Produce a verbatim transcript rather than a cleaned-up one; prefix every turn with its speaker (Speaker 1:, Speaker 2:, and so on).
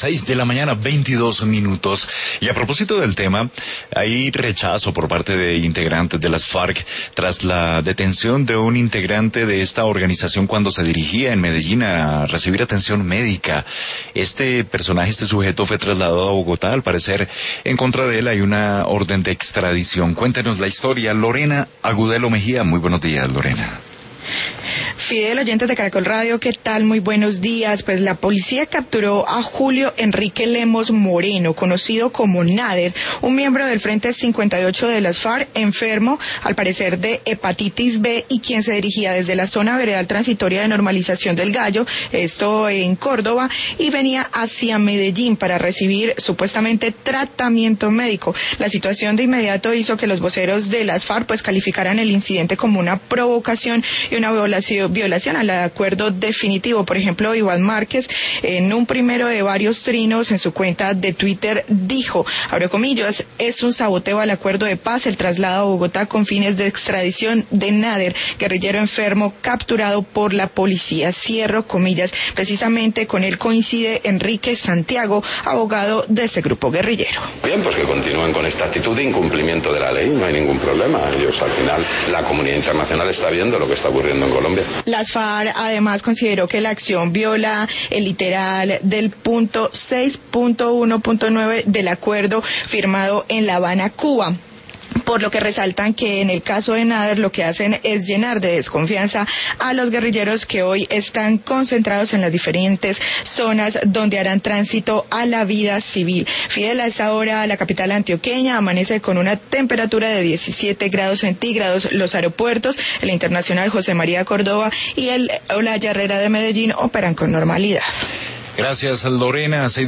Speaker 1: Seis de la mañana, veintidós minutos. Y a propósito del tema, hay rechazo por parte de integrantes de las FARC tras la detención de un integrante de esta organización cuando se dirigía en Medellín a recibir atención médica. Este personaje, este sujeto fue trasladado a Bogotá. Al parecer, en contra de él hay una orden de extradición. Cuéntenos la historia. Lorena Agudelo Mejía. Muy buenos días, Lorena.
Speaker 2: Fidel, oyentes de Caracol Radio, ¿qué tal? Muy buenos días. Pues la policía capturó a Julio Enrique Lemos Moreno, conocido como Nader, un miembro del Frente cincuenta y ocho de las FARC, enfermo, al parecer de hepatitis B, y quien se dirigía desde la zona veredal transitoria de normalización del Gallo, esto en Córdoba, y venía hacia Medellín para recibir supuestamente tratamiento médico. La situación de inmediato hizo que los voceros de las FARC pues calificaran el incidente como una provocación y una violación violación al acuerdo definitivo. Por ejemplo, Iván Márquez, en un primero de varios trinos en su cuenta de Twitter, dijo, abro comillas, es un saboteo al acuerdo de paz el traslado a Bogotá con fines de extradición de Nader, guerrillero enfermo capturado por la policía, cierro comillas. Precisamente con él coincide Enrique Santiago, abogado de este grupo guerrillero.
Speaker 3: Bien, pues que continúen con esta actitud de incumplimiento de la ley, no hay ningún problema. Ellos, al final, la comunidad internacional está viendo lo que está ocurriendo en Colombia.
Speaker 2: Las FARC además consideró que la acción viola el literal del punto seis punto uno punto nueve del acuerdo firmado en La Habana, Cuba. Por lo que resaltan que en el caso de Nader lo que hacen es llenar de desconfianza a los guerrilleros que hoy están concentrados en las diferentes zonas donde harán tránsito a la vida civil. Fidel, a esta hora la capital antioqueña amanece con una temperatura de diecisiete grados centígrados. Los aeropuertos, el Internacional José María Córdoba y el Olaya Herrera de Medellín operan con normalidad.
Speaker 1: Gracias, Lorena.